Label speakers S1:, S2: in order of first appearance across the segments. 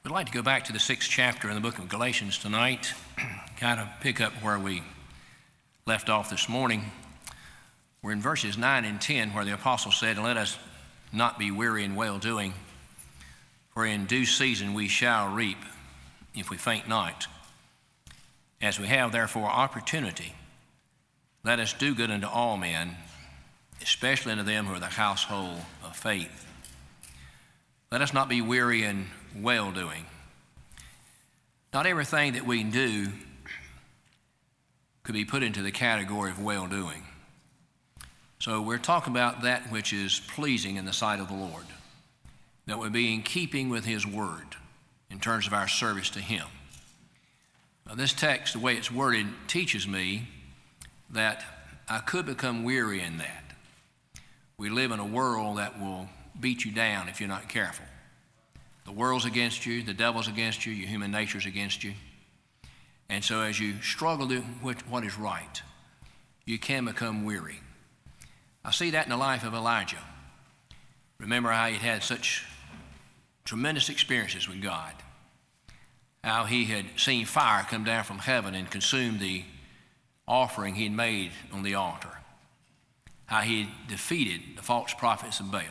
S1: I'd like to go back to the 6th chapter in the book of Galatians tonight, kind of pick up where we left off this morning. We're in verses 9 and 10 where the apostle said, "And let us not be weary in well-doing, for in due season we shall reap if we faint not. As we have therefore opportunity, let us do good unto all men, especially unto them who are the household of faith. Let us not be weary in well-doing." Not everything that we do could be put into the category of well-doing. So we're talking about that which is pleasing in the sight of the Lord, that would be in keeping with His Word in terms of our service to Him. Now, this text, the way it's worded, teaches me that I could become weary in that. We live in a world that will beat you down if you're not careful. The world's against you, the devil's against you, your human nature's against you. And so as you struggle to do what is right, you can become weary. I see that in the life of Elijah. Remember how he had such tremendous experiences with God, how he had seen fire come down from heaven and consume the offering he had made on the altar, how he had defeated the false prophets of Baal,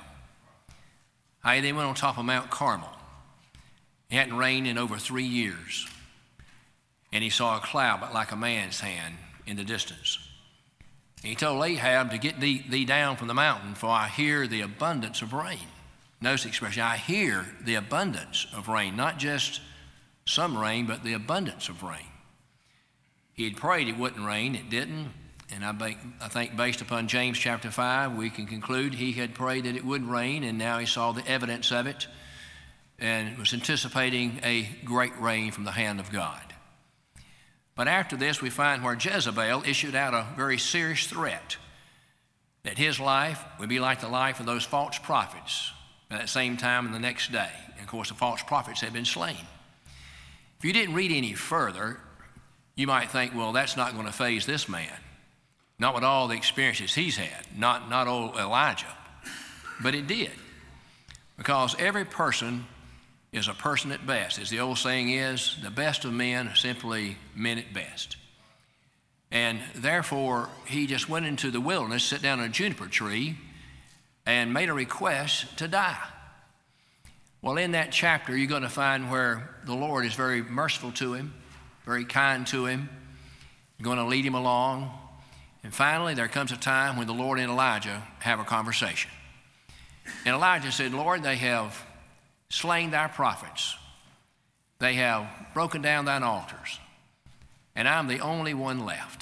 S1: how he then went on top of Mount Carmel. It hadn't rained in over 3 years, and he saw a cloud but like a man's hand in the distance. And he told Ahab to get thee down from the mountain, for I hear the abundance of rain. Notice the expression, I hear the abundance of rain, not just some rain, but the abundance of rain. He had prayed it wouldn't rain, it didn't, and I think based upon James chapter 5, we can conclude he had prayed that it would rain, and now he saw the evidence of it and was anticipating a great rain from the hand of God. But after this, we find where Jezebel issued out a very serious threat that his life would be like the life of those false prophets at that same time and the next day. And of course, the false prophets had been slain. If you didn't read any further, you might think, well, that's not going to faze this man. Not with all the experiences he's had, not old Elijah. But it did. Because every person is a person at best. As the old saying is, the best of men are simply men at best. And therefore, he just went into the wilderness, sat down on a juniper tree, and made a request to die. Well, in that chapter, you're going to find where the Lord is very merciful to him, very kind to him, going to lead him along. And finally, there comes a time when the Lord and Elijah have a conversation. And Elijah said, "Lord, they have slain thy prophets. They have broken down thine altars, and I'm the only one left."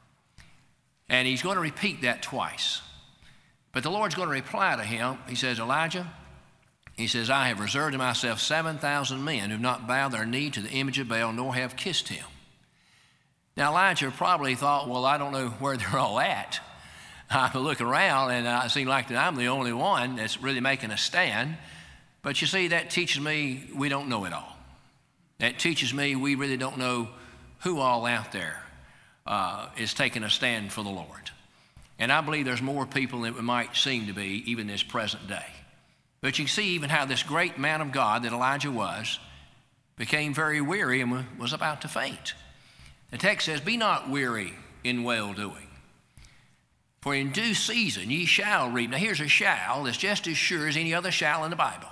S1: And he's going to repeat that twice. But the Lord's going to reply to him. He says, "Elijah," he says, "I have reserved to myself 7,000 men who have not bowed their knee to the image of Baal, nor have kissed him." Now Elijah probably thought, well, I don't know where they're all at. I look around and it seems like that I'm the only one that's really making a stand. But you see, that teaches me we don't know it all. That teaches me we really don't know who all out there is taking a stand for the Lord. And I believe there's more people than it might seem to be even this present day. But you can see even how this great man of God that Elijah was became very weary and was about to faint. The text says, "Be not weary in well-doing, for in due season ye shall reap." Now here's a shall that's just as sure as any other shall in the Bible.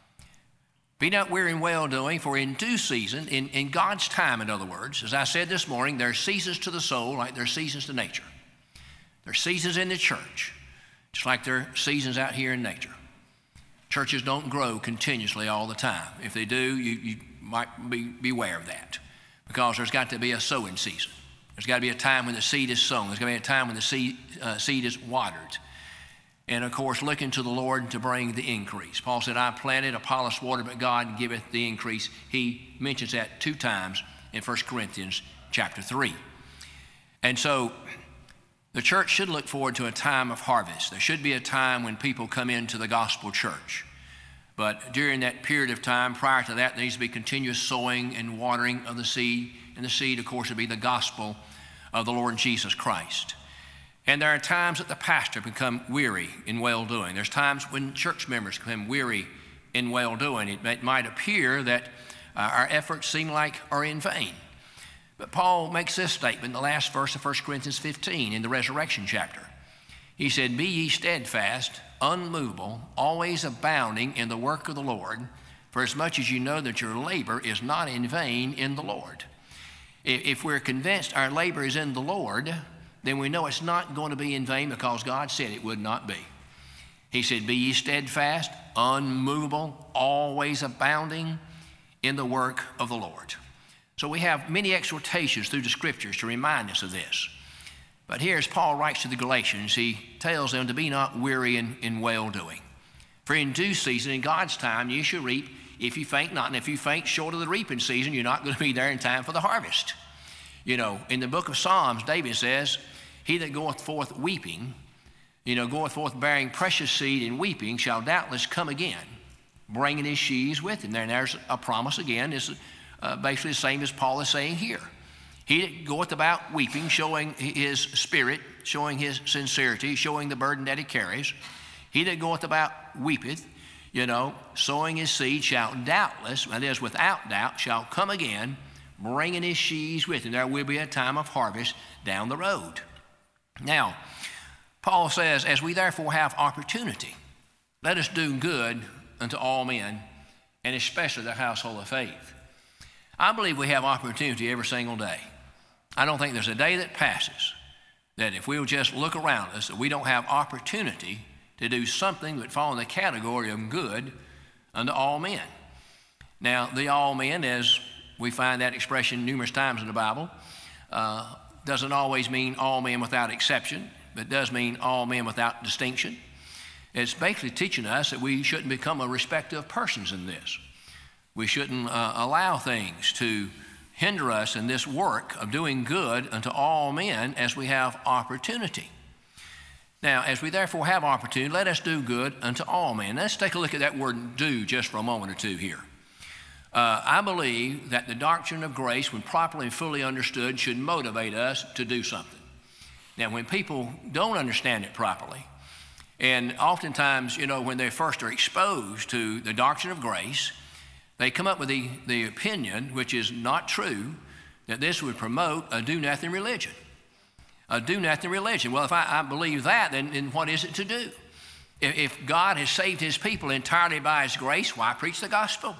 S1: Be not weary in well-doing, for in due season, in God's time, in other words, as I said this morning, there are seasons to the soul like there are seasons to nature. There are seasons in the church, just like there are seasons out here in nature. Churches don't grow continuously all the time. If they do, you might beware of that, because there's got to be a sowing season. There's got to be a time when the seed is sown. There's got to be a time when the seed is watered. And, of course, looking to the Lord to bring the increase. Paul said, "I planted, Apollos watered, but God giveth the increase." He mentions that 2 times in 1 Corinthians chapter 3. And so the church should look forward to a time of harvest. There should be a time when people come into the gospel church. But during that period of time, prior to that, there needs to be continuous sowing and watering of the seed. And the seed, of course, would be the gospel of the Lord Jesus Christ. And there are times that the pastor become weary in well-doing. There's times when church members become weary in well-doing. It might appear that our efforts seem like are in vain. But Paul makes this statement in the last verse of 1 Corinthians 15 in the resurrection chapter. He said, "Be ye steadfast, unmovable, always abounding in the work of the Lord, for as much as you know that your labor is not in vain in the Lord." If we're convinced our labor is in the Lord, then we know it's not going to be in vain because God said it would not be. He said, "Be ye steadfast, unmovable, always abounding in the work of the Lord." So we have many exhortations through the Scriptures to remind us of this. But here, as Paul writes to the Galatians, he tells them to be not weary in well-doing. For in due season, in God's time, you shall reap if you faint not. And if you faint short of the reaping season, you're not going to be there in time for the harvest. You know, in the book of Psalms, David says, "He that goeth forth weeping, goeth forth bearing precious seed and weeping, shall doubtless come again, bringing his sheaves with him." And there's a promise again. It's basically the same as Paul is saying here. He that goeth about weeping, showing his spirit, showing his sincerity, showing the burden that he carries. He that goeth about weepeth, sowing his seed, shall doubtless, that is without doubt, shall come again, bringing his sheaves with him. There will be a time of harvest down the road. Now, Paul says, "As we therefore have opportunity, let us do good unto all men, and especially the household of faith." I believe we have opportunity every single day. I don't think there's a day that passes that if we'll just look around us, that we don't have opportunity to do something that fall in the category of good unto all men. Now, the all men, as we find that expression numerous times in the Bible, doesn't always mean all men without exception, but does mean all men without distinction. It's basically teaching us that we shouldn't become a respecter of persons in this. We shouldn't allow things to hinder us in this work of doing good unto all men as we have opportunity. Now, as we therefore have opportunity, let us do good unto all men. Let's take a look at that word "do" just for a moment or two here. I believe that the doctrine of grace, when properly and fully understood, should motivate us to do something. Now, when people don't understand it properly, and oftentimes, when they first are exposed to the doctrine of grace, they come up with the opinion, which is not true, that this would promote a do-nothing religion. A do-nothing religion. Well, if I believe that, then what is it to do? If God has saved his people entirely by his grace, why preach the gospel?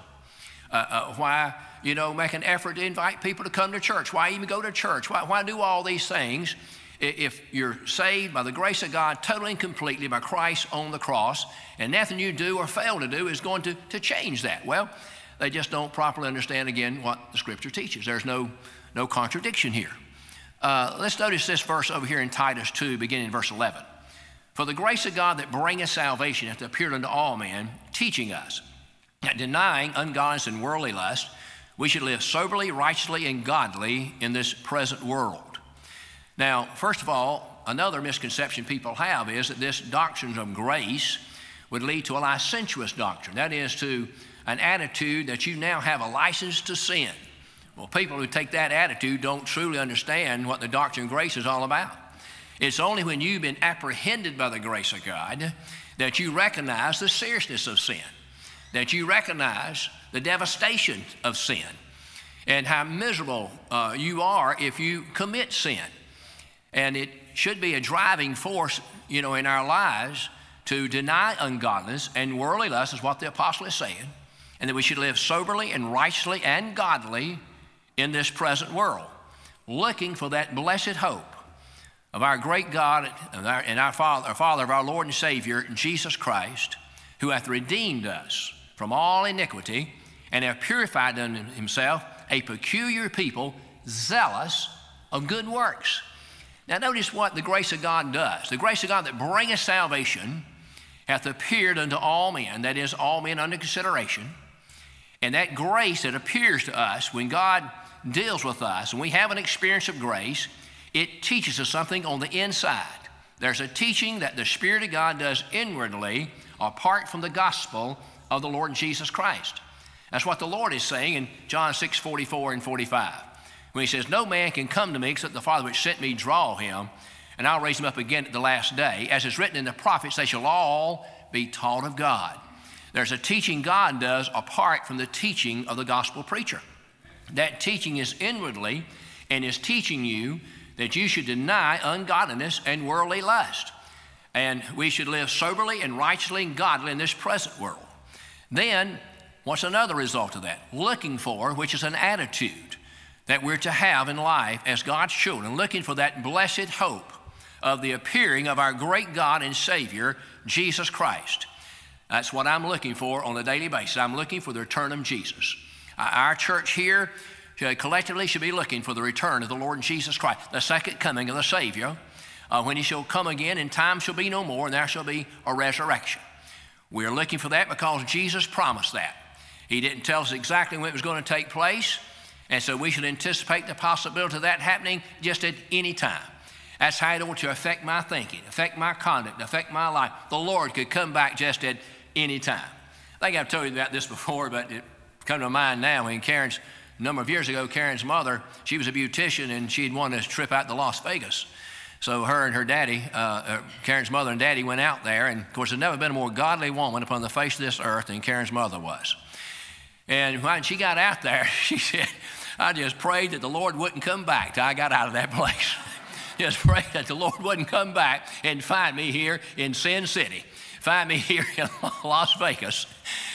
S1: Why, make an effort to invite people to come to church? Why even go to church? Why do all these things if you're saved by the grace of God totally and completely by Christ on the cross, and nothing you do or fail to do is going to change that? Well, they just don't properly understand, again, what the Scripture teaches. There's no contradiction here. Let's notice this verse over here in Titus 2, beginning in verse 11. "For the grace of God that bringeth salvation hath appeared unto all men, teaching us that denying ungodliness and worldly lust, we should live soberly, righteously, and godly in this present world." Now, first of all, another misconception people have is that this doctrine of grace would lead to a licentious doctrine. That is, to an attitude that you now have a license to sin. Well, people who take that attitude don't truly understand what the doctrine of grace is all about. It's only when you've been apprehended by the grace of God that you recognize the seriousness of sin, that you recognize the devastation of sin, and how miserable you are if you commit sin. And it should be a driving force, in our lives to deny ungodliness and worldly lust, is what the apostle is saying, and that we should live soberly and righteously and godly in this present world, looking for that blessed hope of our great God and our Father of our Lord and Savior, Jesus Christ, who hath redeemed us from all iniquity and hath purified unto himself a peculiar people, zealous of good works. Now notice what the grace of God does. The grace of God that bringeth salvation hath appeared unto all men, that is, all men under consideration. And that grace that appears to us when God deals with us and we have an experience of grace, it teaches us something on the inside. There's a teaching that the Spirit of God does inwardly apart from the gospel of the Lord Jesus Christ. That's what the Lord is saying in John 6:44 and 45. When he says, "No man can come to me except the Father which sent me draw him, and I'll raise him up again at the last day. As is written in the prophets, they shall all be taught of God." There's a teaching God does apart from the teaching of the gospel preacher. That teaching is inwardly and is teaching you that you should deny ungodliness and worldly lust. And we should live soberly and righteously and godly in this present world. Then, what's another result of that? Looking for, which is an attitude that we're to have in life as God's children, looking for that blessed hope of the appearing of our great God and Savior, Jesus Christ. That's what I'm looking for on a daily basis. I'm looking for the return of Jesus. Our church here collectively should be looking for the return of the Lord Jesus Christ, the second coming of the Savior, when he shall come again, and time shall be no more, and there shall be a resurrection. We are looking for that because Jesus promised that. He didn't tell us exactly when it was going to take place, and so we should anticipate the possibility of that happening just at any time. That's how it ought to affect my thinking, affect my conduct, affect my life. The Lord could come back just at any time. I think I've told you about this before, but it come to mind now. When a number of years ago, Karen's mother, she was a beautician, and she'd wanted a trip out to Las Vegas. So her and her daddy, Karen's mother and daddy, went out there, and of course there's never been a more godly woman upon the face of this earth than Karen's mother was. And when she got out there, she said, I just prayed that the Lord wouldn't come back till I got out of that place. Just prayed that the Lord wouldn't come back and find me here in Sin City, find me here in Las Vegas,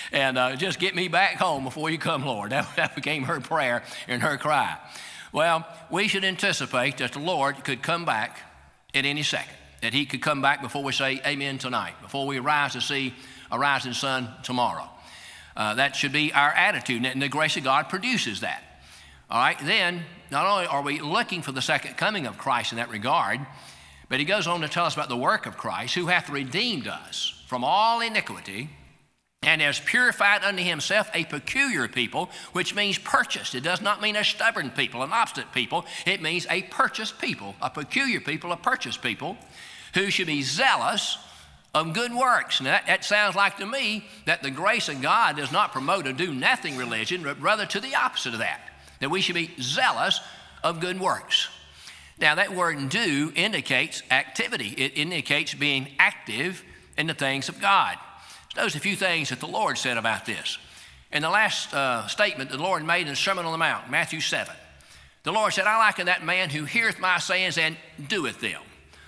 S1: and just get me back home before you come, Lord. That became her prayer and her cry. Well, we should anticipate that the Lord could come back at any second, that he could come back before we say amen tonight, before we rise to see a rising sun tomorrow. That should be our attitude, and the grace of God produces that. All right, then, not only are we looking for the second coming of Christ in that regard, but he goes on to tell us about the work of Christ, who hath redeemed us from all iniquity, and has purified unto himself a peculiar people, which means purchased. It does not mean a stubborn people, an obstinate people. It means a purchased people, a peculiar people, a purchased people, who should be zealous of good works. Now, that sounds like to me that the grace of God does not promote a do-nothing religion, but rather to the opposite of that we should be zealous of good works. Now, that word do indicates activity. It indicates being active in the things of God. Notice a few things that the Lord said about this. In the last statement the Lord made in the Sermon on the Mount, Matthew 7, the Lord said, I liken that man who heareth my sayings and doeth them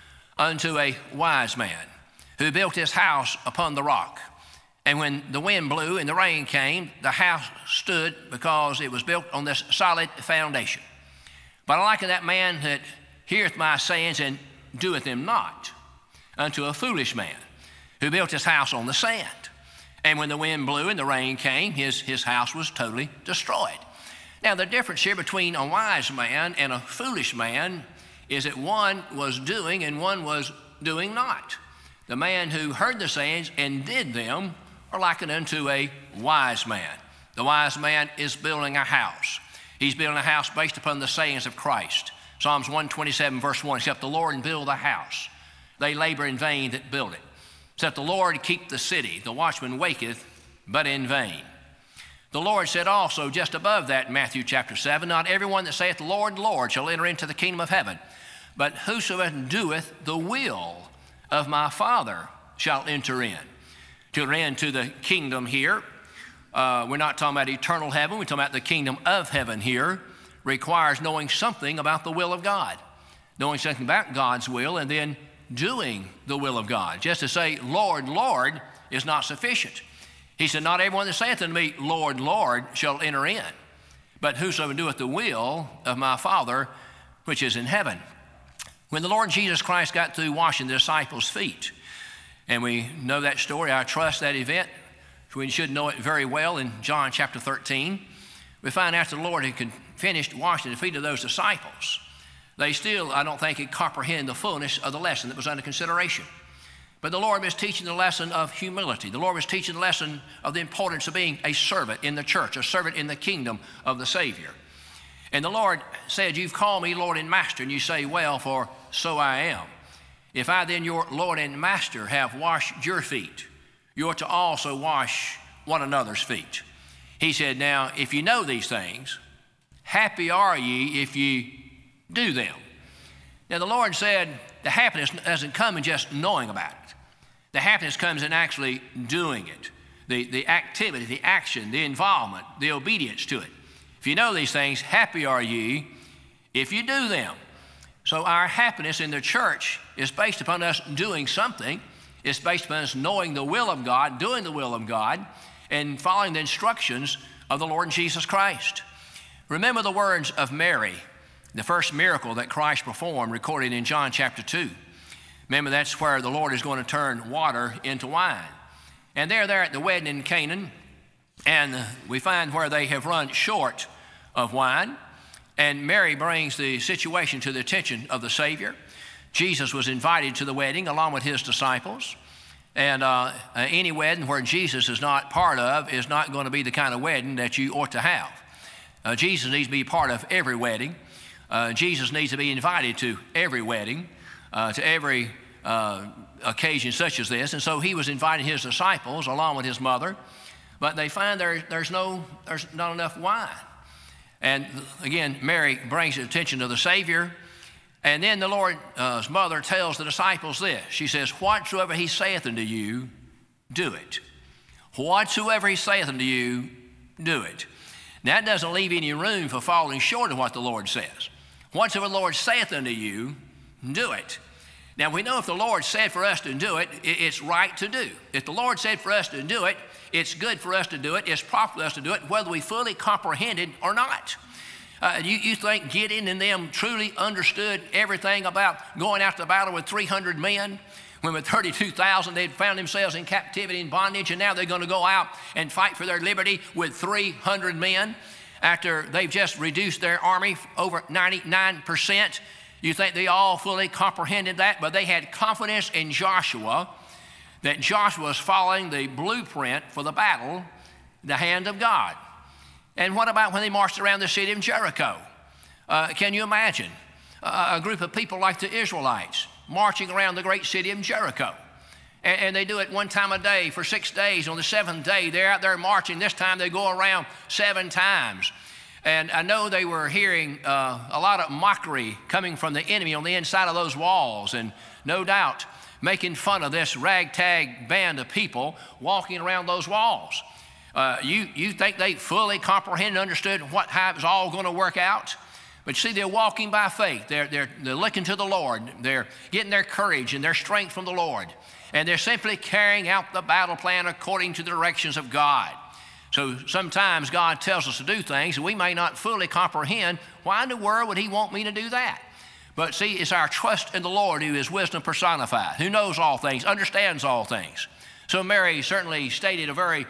S1: unto a wise man who built his house upon the rock. And when the wind blew and the rain came, the house stood because it was built on this solid foundation. But I liken that man that heareth my sayings and doeth them not unto a foolish man who built his house on the sand. And when the wind blew and the rain came, his house was totally destroyed. Now, the difference here between a wise man and a foolish man is that one was doing and one was doing not. The man who heard the sayings and did them are likened unto a wise man. The wise man is building a house. He's building a house based upon the sayings of Christ. Psalms 127, verse 1, except the Lord build a house, they labor in vain that build it. Except the Lord keep the city, the watchman waketh, but in vain. The Lord said also, just above that in Matthew chapter 7, not everyone that saith, Lord, Lord, shall enter into the kingdom of heaven, but whosoever doeth the will of my Father shall enter in. To enter into the kingdom here, we're not talking about eternal heaven, we're talking about the kingdom of heaven here, requires knowing something about the will of God, knowing something about God's will, and then doing the will of God. Just to say, Lord, Lord, is not sufficient. He said, not everyone that saith unto me, Lord, Lord, shall enter in, but whosoever doeth the will of my Father which is in heaven. When the Lord Jesus Christ got through washing the disciples' feet, and we know that story, I trust that event, we should know it very well in John chapter 13, we find after the Lord had finished washing the feet of those disciples, they still, I don't think, could comprehend the fullness of the lesson that was under consideration. But the Lord was teaching the lesson of humility. The Lord was teaching the lesson of the importance of being a servant in the church, a servant in the kingdom of the Savior. And the Lord said, you've called me Lord and Master, and you say, well, for so I am. If I then, your Lord and Master, have washed your feet, you ought to also wash one another's feet. He said, now, if you know these things, happy are ye if ye do them. Now, the Lord said the happiness doesn't come in just knowing about it. The happiness comes in actually doing it. the activity, the action, the involvement, the obedience to it. If you know these things, happy are ye if you do them. So our happiness in the church is based upon us doing something. It's based upon us knowing the will of God, doing the will of God, and following the instructions of the Lord Jesus Christ. Remember the words of Mary, the first miracle that Christ performed, recorded in John chapter 2. Remember, that's where the Lord is going to turn water into wine. And they're there at the wedding in Canaan, and we find where they have run short of wine. And Mary brings the situation to the attention of the Savior. Jesus was invited to the wedding along with his disciples. And any wedding where Jesus is not part of is not going to be the kind of wedding that you ought to have. Jesus needs to be part of every wedding. Jesus needs to be invited to every wedding, to every occasion such as this. And so he was inviting his disciples along with his mother, but they find there's not enough wine. And again, Mary brings attention to the Savior. And then the Lord's mother tells the disciples this. She says, whatsoever he saith unto you, do it. Whatsoever he saith unto you, do it. Now, that doesn't leave any room for falling short of what the Lord says. Whatsoever the Lord saith unto you, do it. Now, we know if the Lord said for us to do it, it's right to do. If the Lord said for us to do it, it's good for us to do it. It's proper for us to do it, whether we fully comprehend it or not. You think Gideon and them truly understood everything about going out to battle with 300 men? When with 32,000 they'd found themselves in captivity and bondage, and now they're going to go out and fight for their liberty with 300 men after they've just reduced their army over 99%. You think they all fully comprehended that? But they had confidence in Joshua, that Joshua was following the blueprint for the battle, the hand of God. And what about when they marched around the city of Jericho? Can you imagine a group of people like the Israelites marching around the great city of Jericho? And they do it one time a day for 6 days. On the seventh day, they're out there marching. This time they go around 7 times. And I know they were hearing a lot of mockery coming from the enemy on the inside of those walls, and no doubt making fun of this ragtag band of people walking around those walls. You think they fully comprehended and understood how it was all going to work out? But see, they're walking by faith. They're looking to the Lord. They're getting their courage and their strength from the Lord. And they're simply carrying out the battle plan according to the directions of God. So sometimes God tells us to do things and we may not fully comprehend. Why in the world would he want me to do that? But see, it's our trust in the Lord who is wisdom personified, who knows all things, understands all things. So Mary certainly stated a very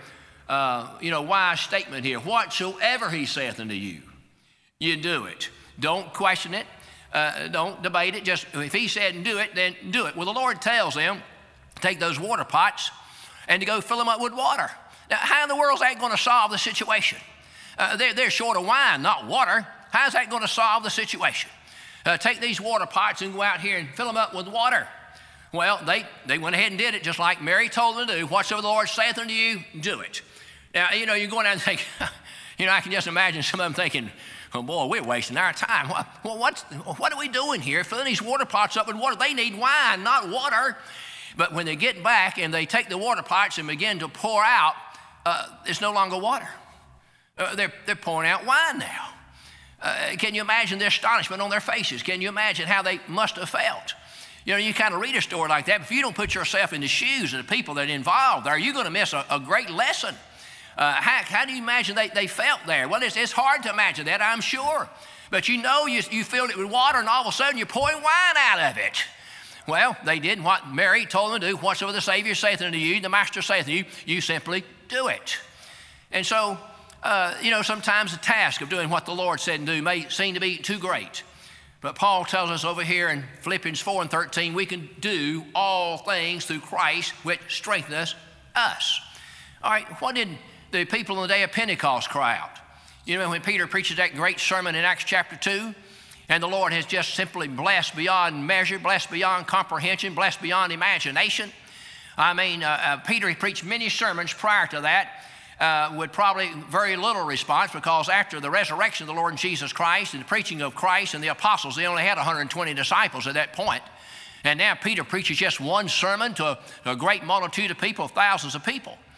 S1: wise statement here. Whatsoever he saith unto you, you do it. Don't question it. Don't debate it. Just if he said and do it, then do it. Well, the Lord tells them to take those water pots and to go fill them up with water. Now, how in the world is that going to solve the situation? They're short of wine, not water. How is that going to solve the situation? Take these water pots and go out here and fill them up with water. Well, they went ahead and did it just like Mary told them to do. Whatsoever the Lord saith unto you, do it. Now, you're going out and think, I can just imagine some of them thinking, oh boy, we're wasting our time. What are we doing here? Filling these water pots up with water. They need wine, not water. But when they get back and they take the water pots and begin to pour out, it's no longer water. They're pouring out wine now. Can you imagine the astonishment on their faces? Can you imagine how they must have felt? You kind of read a story like that, but if you don't put yourself in the shoes of the people that are involved there, you're going to miss a great lesson. How do you imagine they felt there? Well, it's hard to imagine that, I'm sure. But you filled it with water, and all of a sudden you're pouring wine out of it. Well, they did what Mary told them to do. Whatsoever the Savior saith unto you, the Master saith unto you, you simply do it. And so, sometimes the task of doing what the Lord said and do may seem to be too great. But Paul tells us over here in Philippians 4:13, we can do all things through Christ, which strengtheneth us. All right, what did the people on the day of Pentecost cry out? When Peter preaches that great sermon in Acts chapter 2, and the Lord has just simply blessed beyond measure, blessed beyond comprehension, blessed beyond imagination. Peter, he preached many sermons prior to that, with probably very little response, because after the resurrection of the Lord Jesus Christ and the preaching of Christ and the apostles, they only had 120 disciples at that point. And now Peter preaches just one sermon to a great multitude of people, thousands of people.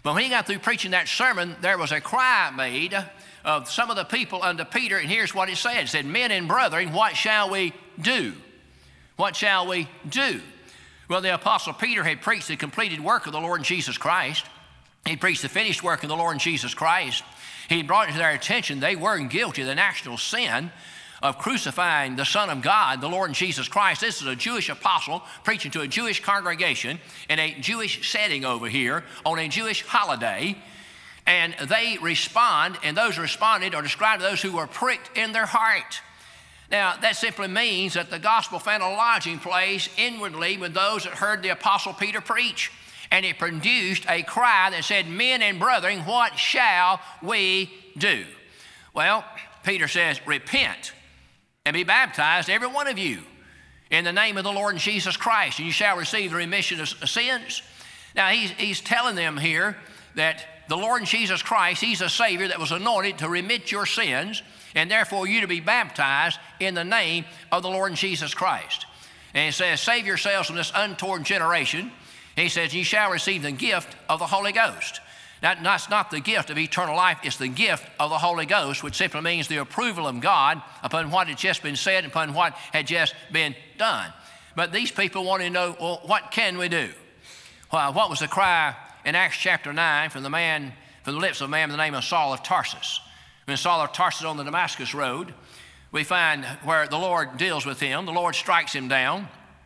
S1: But when he got through preaching that sermon, there was a cry made of some of the people unto Peter, and here's what it said. It said, men and brethren, what shall we do? What shall we do? Well, the Apostle Peter had preached the completed work of the Lord Jesus Christ. He preached the finished work of the Lord Jesus Christ. He brought it to their attention they were guilty of the national sin of crucifying the Son of God, the Lord Jesus Christ. This is a Jewish apostle preaching to a Jewish congregation in a Jewish setting over here on a Jewish holiday. And they respond, and those responded are described as those who were pricked in their heart. Now, that simply means that the gospel found a lodging place inwardly with those that heard the Apostle Peter preach. And it produced a cry that said, men and brethren, what shall we do? Well, Peter says, repent and be baptized, every one of you, in the name of the Lord Jesus Christ, and you shall receive the remission of sins. Now, he's telling them here that the Lord Jesus Christ, he's a Savior that was anointed to remit your sins, and therefore you to be baptized in the name of the Lord Jesus Christ. And he says, save yourselves from this untoward generation. He says, you shall receive the gift of the Holy Ghost. Now, that's not the gift of eternal life, it's the gift of the Holy Ghost, which simply means the approval of God upon what had just been said, upon what had just been done. But these people want to know, well, what can we do? Well, what was the cry in Acts chapter 9 from the lips of a man by the name of Saul of Tarsus? When Saul of Tarsus on the Damascus road, we find where the Lord deals with him. The Lord strikes him down.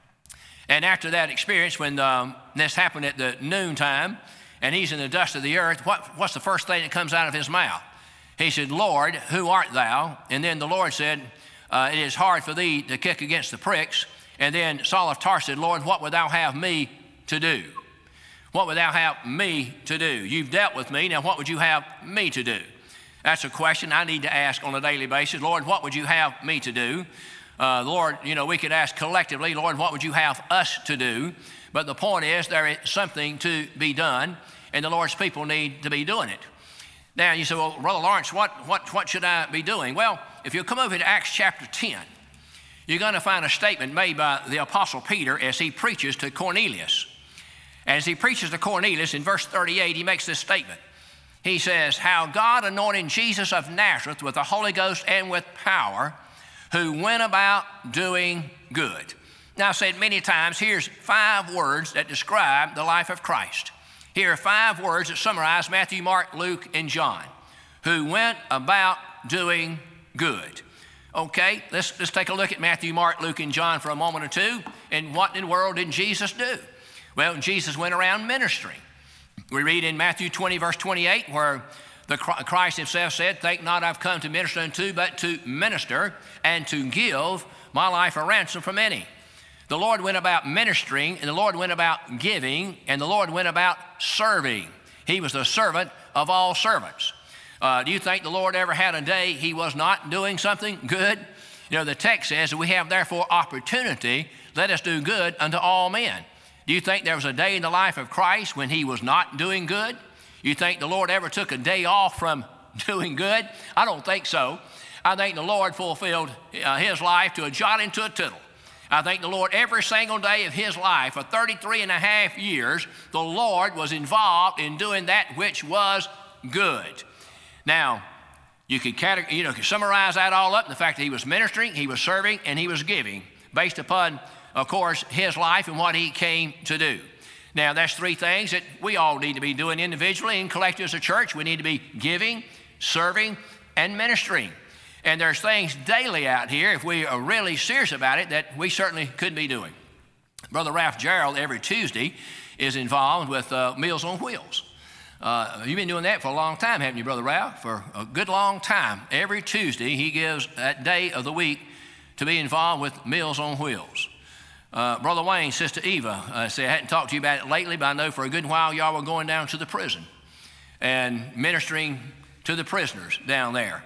S1: And after that experience, when this happened at the noontime, and he's in the dust of the earth, what's the first thing that comes out of his mouth? He said, Lord, who art thou? And then the Lord said, it is hard for thee to kick against the pricks. And then Saul of Tarsus said, Lord, what would thou have me to do? What would thou have me to do? You've dealt with me, now what would you have me to do? That's a question I need to ask on a daily basis. Lord, what would you have me to do? Lord, we could ask collectively, Lord, what would you have us to do? But the point is there is something to be done, and the Lord's people need to be doing it. Now, you say, well, Brother Lawrence, what should I be doing? Well, if you come over to Acts chapter 10, you're going to find a statement made by the Apostle Peter as he preaches to Cornelius. As he preaches to Cornelius, in verse 38, he makes this statement. He says, how God anointed Jesus of Nazareth with the Holy Ghost and with power, who went about doing good. Now, I've said many times, here's 5 words that describe the life of Christ. Here are 5 words that summarize Matthew, Mark, Luke, and John, who went about doing good. Okay, let's take a look at Matthew, Mark, Luke, and John for a moment or two. And what in the world did Jesus do? Well, Jesus went around ministering. We read in Matthew 20, verse 28, where Christ himself said, think not I've come to minister unto, but to minister and to give my life a ransom for many. The Lord went about ministering, and the Lord went about giving, and the Lord went about serving. He was the servant of all servants. Do you think the Lord ever had a day he was not doing something good? The text says, we have therefore opportunity, let us do good unto all men. Do you think there was a day in the life of Christ when he was not doing good? You think the Lord ever took a day off from doing good? I don't think so. I think the Lord fulfilled his life to a jot and to a tittle. I think the Lord, every single day of his life, for 33 and a half years, the Lord was involved in doing that which was good. Now, you could summarize that all up in the fact that he was ministering, he was serving, and he was giving, based upon, of course, his life and what he came to do. Now, that's 3 things that we all need to be doing individually and collectively as a church. We need to be giving, serving, and ministering. And there's things daily out here, if we are really serious about it, that we certainly could be doing. Brother Ralph Gerald, every Tuesday, is involved with Meals on Wheels. You've been doing that for a long time, haven't you, Brother Ralph? For a good long time. Every Tuesday, he gives that day of the week to be involved with Meals on Wheels. Brother Wayne, Sister Eva, say I hadn't talked to you about it lately, but I know for a good while y'all were going down to the prison and ministering to the prisoners down there.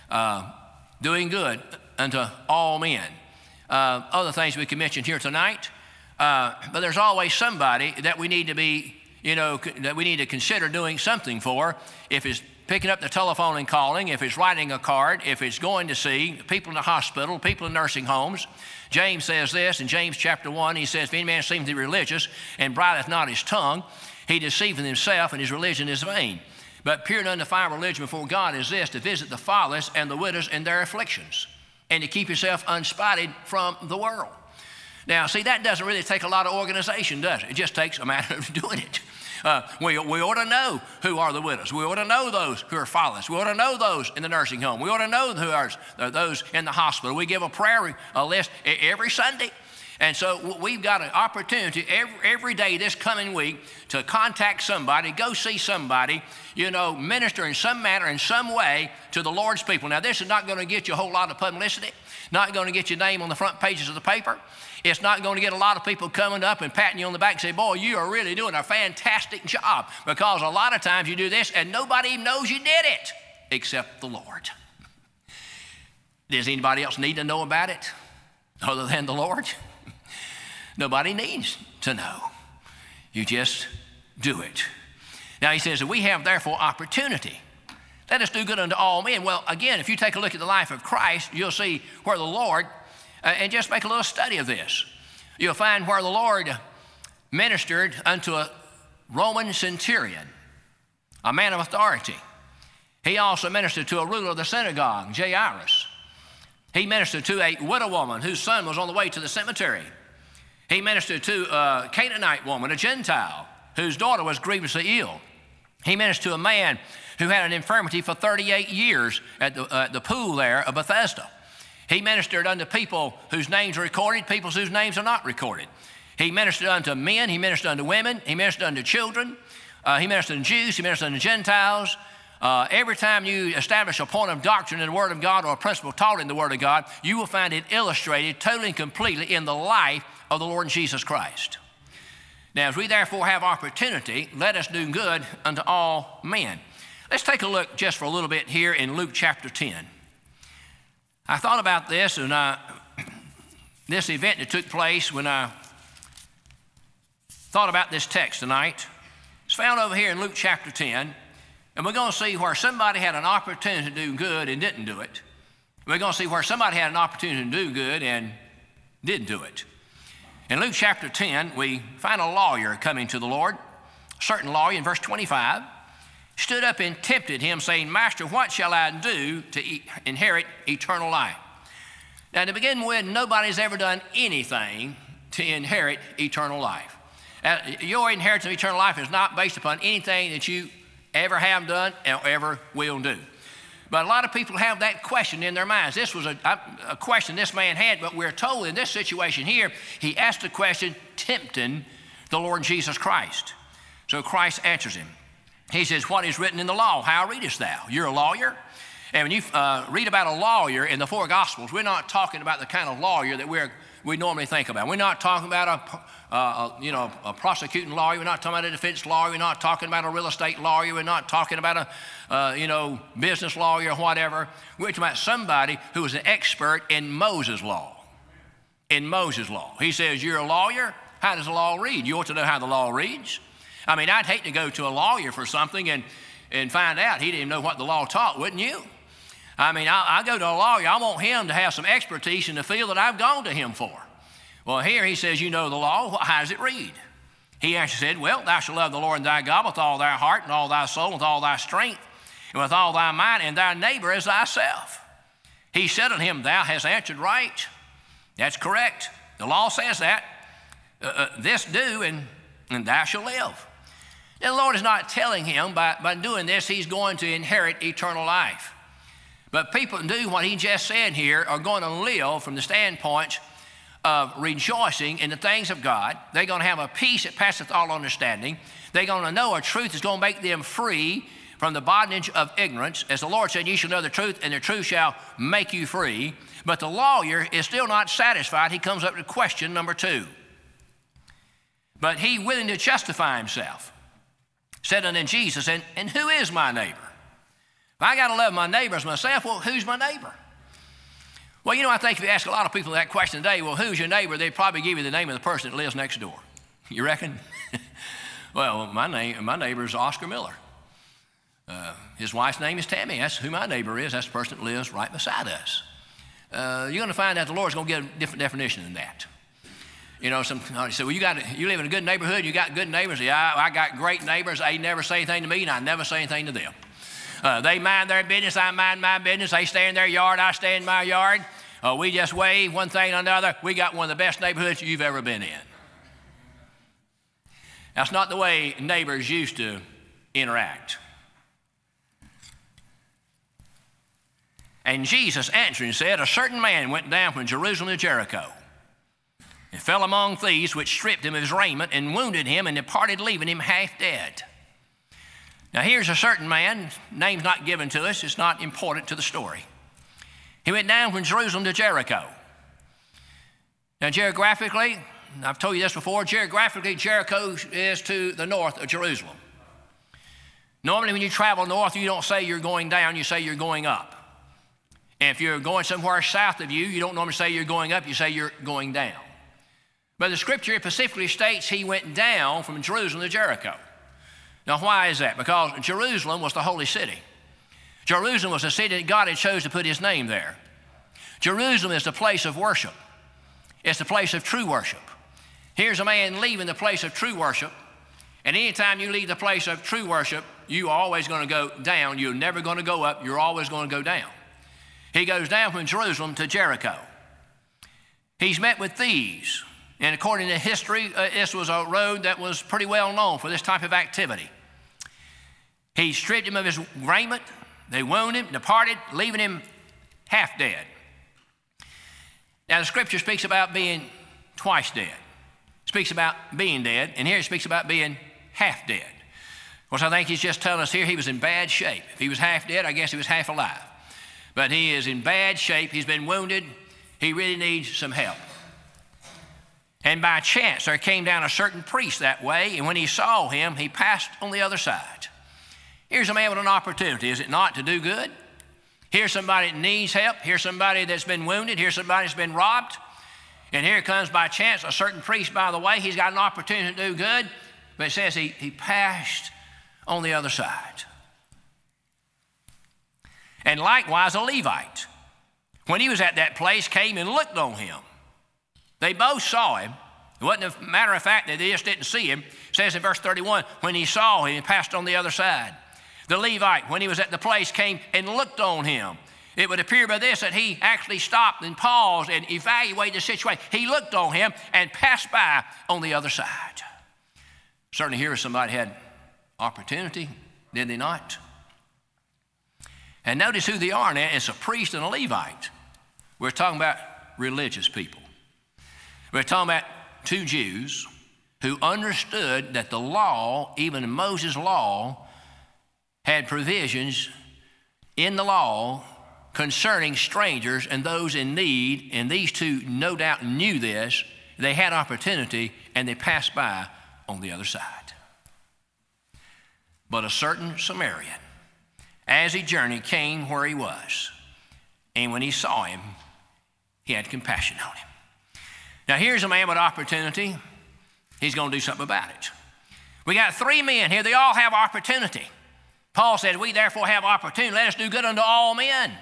S1: Doing good unto all men. Other things we can mention here tonight, but there's always somebody that we need to be, that we need to consider doing something for if it's picking up the telephone and calling, if it's writing a card, if it's going to see people in the hospital, people in nursing homes. James says this in James chapter 1. He says, if any man seemeth to be religious and bridleth not his tongue, he deceiveth himself, and his religion is vain. But pure and undefiled religion before God is this, to visit the fatherless and the widows in their afflictions, and to keep yourself unspotted from the world. Now, see, that doesn't really take a lot of organization, does it? It just takes a matter of doing it. We ought to know who are the widows. We ought to know those who are fatherless. We ought to know those in the nursing home. We ought to know who are those in the hospital. We give a prayer list every Sunday. And so we've got an opportunity every day this coming week to contact somebody, go see somebody, minister in some manner, in some way to the Lord's people. Now, this is not going to get you a whole lot of publicity, not going to get your name on the front pages of the paper. It's not going to get a lot of people coming up and patting you on the back and say, boy, you are really doing a fantastic job, because a lot of times you do this and nobody even knows you did it except the Lord. Does anybody else need to know about it other than the Lord? Nobody needs to know. You just do it. Now he says, we have therefore opportunity. Let us do good unto all men. Well, again, if you take a look at the life of Christ, you'll see where the Lord, and just make a little study of this, you'll find where the Lord ministered unto a Roman centurion, a man of authority. He also ministered to a ruler of the synagogue, Jairus. He ministered to a widow woman whose son was on the way to the cemetery. He ministered to a Canaanite woman, a Gentile, whose daughter was grievously ill. He ministered to a man who had an infirmity for 38 years at the pool there of Bethesda. He ministered unto people whose names are recorded, people whose names are not recorded. He ministered unto men, he ministered unto women, he ministered unto children, he ministered unto Jews, he ministered unto Gentiles. Every time you establish a point of doctrine in the Word of God, or a principle taught in the Word of God, you will find it illustrated totally and completely in the life of the Lord Jesus Christ. Now, as we therefore have opportunity, let us do good unto all men. Let's take a look just for a little bit here in Luke chapter 10. I thought about this, and this event that took place when I thought about this text tonight. It's found over here in Luke chapter 10, and we're going to see where somebody had an opportunity to do good and didn't do it. We're going to see where somebody had an opportunity to do good and didn't do it. In Luke chapter 10, we find a lawyer coming to the Lord. A certain lawyer, in verse 25, stood up and tempted him, saying, Master, what shall I do to inherit eternal life? Now, to begin with, nobody's ever done anything to inherit eternal life. Your inheritance of eternal life is not based upon anything that you ever have done or ever will do. But a lot of people have that question in their minds. This was a question this man had, but we're told in this situation here, he asked the question tempting the Lord Jesus Christ. So Christ answers him. He says, what is written in the law? How readest thou? You're a lawyer. And when you read about a lawyer in the four Gospels, we're not talking about the kind of lawyer that we normally think about. We're not talking about a prosecuting lawyer. We're not talking about a defense lawyer. We're not talking about a real estate lawyer. We're not talking about a business lawyer or whatever. We're talking about somebody who was an expert in Moses' law. In Moses' law. He says, you're a lawyer. How does the law read? You ought to know how the law reads. I mean, I'd hate to go to a lawyer for something and find out he didn't know what the law taught, wouldn't you? I mean, I go to a lawyer, I want him to have some expertise in the field that I've gone to him for. Well, here he says, you know the law, how does it read? He actually said, well, thou shalt love the Lord thy God with all thy heart and all thy soul, with all thy strength, and with all thy mind, and thy neighbor as thyself. He said unto him, thou hast answered right. That's correct. The law says that. This do, and thou shalt live. And the Lord is not telling him by doing this, he's going to inherit eternal life. But people who do what he just said here are going to live from the standpoint of rejoicing in the things of God. They're going to have a peace that passeth all understanding. They're going to know a truth that's going to make them free from the bondage of ignorance. As the Lord said, ye shall know the truth, and the truth shall make you free. But the lawyer is still not satisfied. He comes up to question number 2. But he, willing to justify himself, said unto Jesus, and who is my neighbor? If I got to love my neighbor as myself, well, who's my neighbor? Well, I think if you ask a lot of people that question today, well, who's your neighbor? They'd probably give you the name of the person that lives next door. You reckon? Well, my neighbor is Oscar Miller. his wife's name is Tammy. That's who my neighbor is. That's the person that lives right beside us. You're going to find out the Lord's going to give a different definition than that. You know, somebody said, well, you live in a good neighborhood, you got good neighbors. Yeah, I got great neighbors. They never say anything to me, and I never say anything to them. They mind their business, I mind my business. They stay in their yard, I stay in my yard. We just wave one thing or another. We got one of the best neighborhoods you've ever been in. That's not the way neighbors used to interact. And Jesus answering said, a certain man went down from Jerusalem to Jericho and fell among thieves, which stripped him of his raiment and wounded him and departed, leaving him half dead. Now here's a certain man, name's not given to us, it's not important to the story. He went down from Jerusalem to Jericho. Now geographically, I've told you this before, geographically Jericho is to the north of Jerusalem. Normally when you travel north, you don't say you're going down, you say you're going up. And if you're going somewhere south of you, you don't normally say you're going up, you say you're going down. But the scripture specifically states he went down from Jerusalem to Jericho. Now why is that? Because Jerusalem was the holy city. Jerusalem was the city that God had chose to put his name there. Jerusalem is the place of worship. It's the place of true worship. Here's a man leaving the place of true worship, and anytime you leave the place of true worship, you are always going to go down. You're never going to go up. You're always going to go down. He goes down from Jerusalem to Jericho. He's met with thieves, and according to history, this was a road that was pretty well known for this type of activity. He stripped him of his raiment. They wounded him, departed, leaving him half dead. Now the scripture speaks about being twice dead. It speaks about being dead, and here it speaks about being half dead. Of course, I think he's just telling us here he was in bad shape. If he was half dead, I guess he was half alive. But he is in bad shape. He's been wounded. He really needs some help. And by chance, there came down a certain priest that way, and when he saw him, he passed on the other side. Here's a man with an opportunity, is it not, to do good? Here's somebody that needs help. Here's somebody that's been wounded. Here's somebody that's been robbed. And here comes by chance a certain priest by the way. He's got an opportunity to do good, but it says he passed on the other side. And likewise a Levite, when he was at that place, came and looked on him. They both saw him. It wasn't a matter of fact that they just didn't see him. It says in verse 31, when he saw him, he passed on the other side. The Levite, when he was at the place, came and looked on him. It would appear by this that he actually stopped and paused and evaluated the situation. He looked on him and passed by on the other side. Certainly here somebody had opportunity, did they not? And notice who they are now. It's a priest and a Levite. We're talking about religious people. We're talking about two Jews who understood that the law, even Moses' law, had provisions in the law concerning strangers and those in need, and these two no doubt knew this. They had opportunity, and they passed by on the other side. But a certain Samaritan, as he journeyed, came where he was, and when he saw him, he had compassion on him. Now here's a man with opportunity. He's going to do something about it. We got three men here. They all have opportunity. Paul said, we therefore have opportunity. Let us do good unto all men.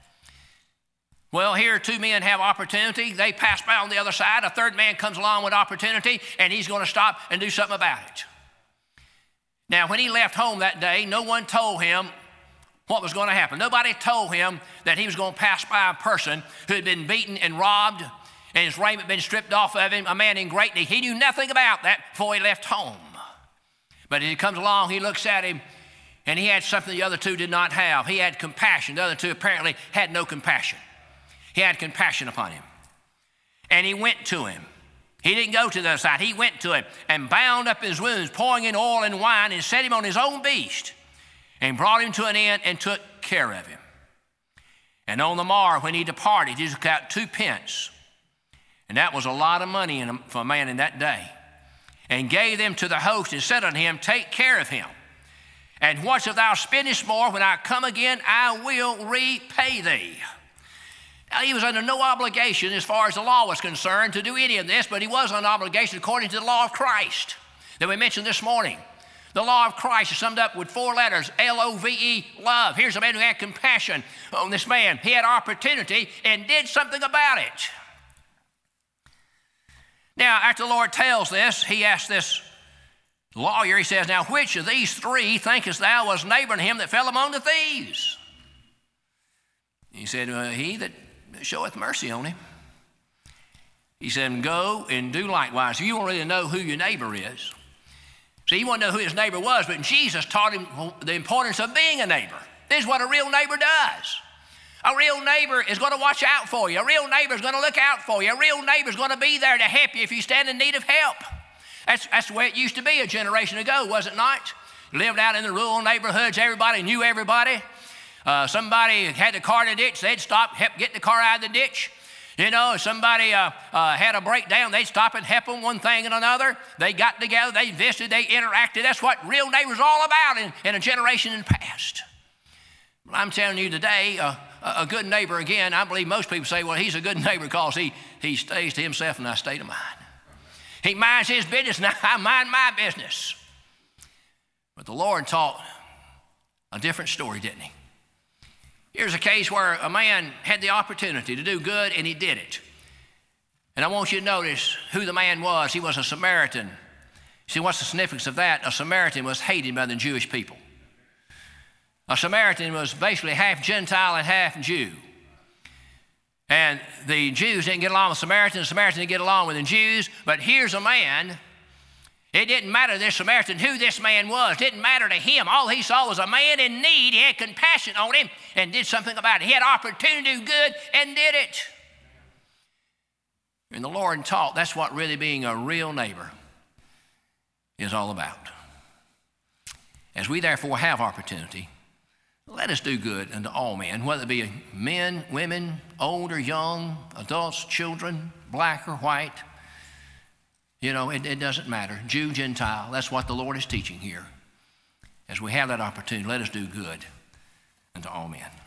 S1: Well, here two men have opportunity. They pass by on the other side. A third man comes along with opportunity, and he's going to stop and do something about it. Now, when he left home that day, no one told him what was going to happen. Nobody told him that he was going to pass by a person who had been beaten and robbed, and his raiment been stripped off of him, a man in great need. He knew nothing about that before he left home. But as he comes along, he looks at him, and he had something the other two did not have. He had compassion. The other two apparently had no compassion. He had compassion upon him. And he went to him. He didn't go to the other side. He went to him and bound up his wounds, pouring in oil and wine, and set him on his own beast, and brought him to an inn and took care of him. And on the morrow, when he departed, he took out 2 pence, and that was a lot of money for a man in that day, and gave them to the host, and said unto him, take care of him. And whatso thou spendest more, when I come again, I will repay thee. Now, he was under no obligation as far as the law was concerned to do any of this, but he was under obligation according to the law of Christ that we mentioned this morning. The law of Christ is summed up with 4 letters, L-O-V-E, love. Here's a man who had compassion on this man. He had opportunity and did something about it. Now, after the Lord tells this, he asks this lawyer, he says, now which of these 3 thinkest thou was neighbor to him that fell among the thieves? He said, he that showeth mercy on him. He said, go and do likewise. You don't really know who your neighbor is. See, he wanted to know who his neighbor was, but Jesus taught him the importance of being a neighbor. This is what a real neighbor does. A real neighbor is going to watch out for you. A real neighbor is going to look out for you. A real neighbor is going to be there to help you if you stand in need of help. That's the way it used to be a generation ago, was it not? You lived out in the rural neighborhoods. Everybody knew everybody. Somebody had the car in the ditch. They'd stop, help get the car out of the ditch. You know, if somebody had a breakdown, they'd stop and help them one thing and another. They got together, they visited, they interacted. That's what real neighbors are all about in a generation in the past. Well, I'm telling you today, a good neighbor, again, I believe most people say, well, he's a good neighbor because he stays to himself and I stay to mine. He minds his business and I mind my business. But the Lord taught a different story, didn't he? Here's a case where a man had the opportunity to do good and he did it. And I want you to notice who the man was. He was a Samaritan. See, what's the significance of that? A Samaritan was hated by the Jewish people. A Samaritan was basically half Gentile and half Jew. And the Jews didn't get along with Samaritans. The Samaritans didn't get along with the Jews. But here's a man. It didn't matter to this Samaritan who this man was. It didn't matter to him. All he saw was a man in need. He had compassion on him and did something about it. He had opportunity to do good and did it. And the Lord taught that's what really being a real neighbor is all about. As we therefore have opportunity, let us do good unto all men, whether it be men, women, old or young, adults, children, black or white. You know, it doesn't matter. Jew, Gentile, that's what the Lord is teaching here. As we have that opportunity, let us do good unto all men.